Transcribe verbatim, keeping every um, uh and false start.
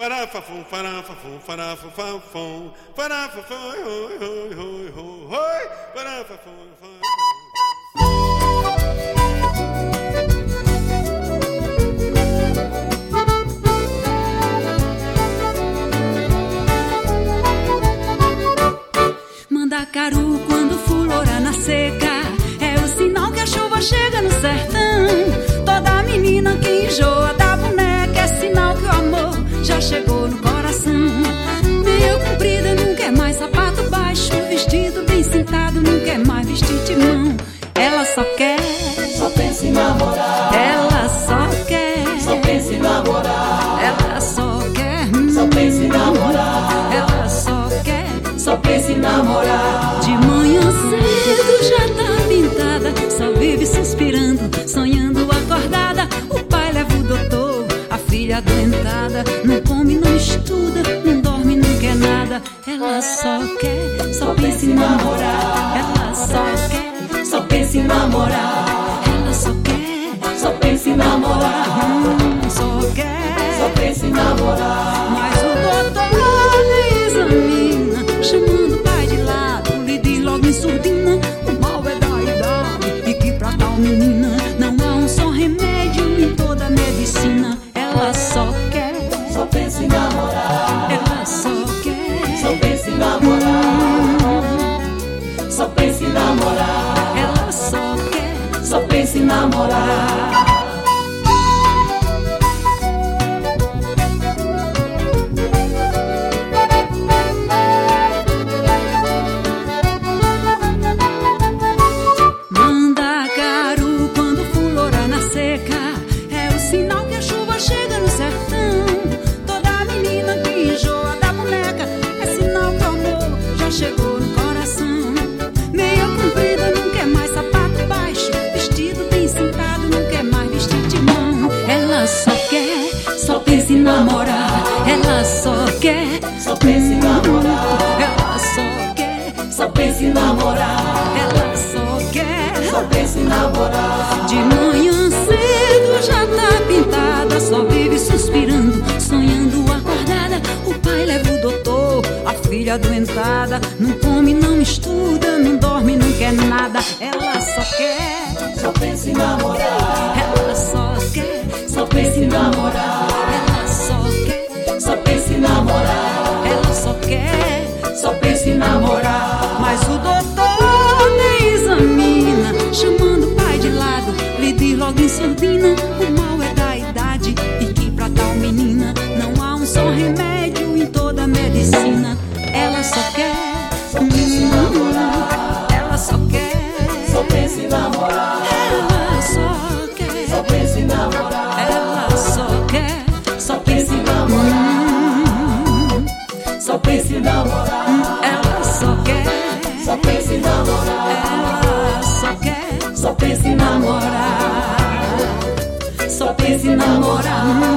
Farafafum, farafafum, farafafum, farafafum, oi, oi, oi, oi, oi, farafafum, Mandacaru, quando fulora na seca, é o sinal que a chuva chega no sertão. Toda menina que enjoa da boneca é sinal que o amor já chegou no coração. Meia comprida, não quer mais sapato baixo, vestido bem sentado, não quer mais vestir de mão. Ela só quer, só pensa em namorar. Ela só quer, só pensa em namorar. Ela só quer, hum, só pensa em namorar. Ela só quer, só pensa em namorar. De manhã cedo já tá pintada, só vive suspirando, sonhando acordada. O pai leva o doutor, a filha adoentada, não come, não estuda, não dorme, não quer nada. Ela só quer, só pensa em namorar. Ela só quer, só pensa em namorar. Ela só quer, só pensa em namorar. Hum, só quer, só pensa em namorar. Mas o doutor lhe examina, chamando o pai de lado, lhe diz logo em surdina: o mal é da idade e que pra tal menina não há um só remédio em toda a medicina. Ela só quer, só pensa em namorar. Ela só quer, só pensa em namorar. Hum, só pensa em namorar. Ela só quer, só pensa em namorar. Mandacaru, quando fulora na seca, é o sinal que a chuva chega no sertão. Toda menina que enjoa da boneca é sinal que o amor já chegou no coração. Meia comprida, não quer mais sapato baixo, vestido bem sentado, não quer mais vestir de mão. Ela só quer, só pensa em namorar. Ela só quer, só pensa em namorar. Ela só quer, só pensa em namorar. Ela só quer, só pensa em namorar. de manhã cedo já tá pintada, só vive suspirando, sonhando acordada. O pai leva o doutor, a filha adoentada, não come, não estuda, não dorme, não quer nada. Ela só quer, só pensa em namorar. ela só quer, só pensa em namorar. ela só quer, só pensa em namorar. ela só quer, só pensa em namorar. mas o doutor nem examina, chamando o pai de lado, lhe diz logo em surdina: o mal é da idade e que pra tal menina não há um só remédio em toda a medicina. Ela só quer, só pensa em namorar. ela só quer, só pensa em namorar. ela só quer, só pensa em namorar. ela só quer, só pensa em namorar. Só pensa em namorar. ela só quer, só pensa em namorar. ela só quer, só pensa em namorar. Só pensa em namorar.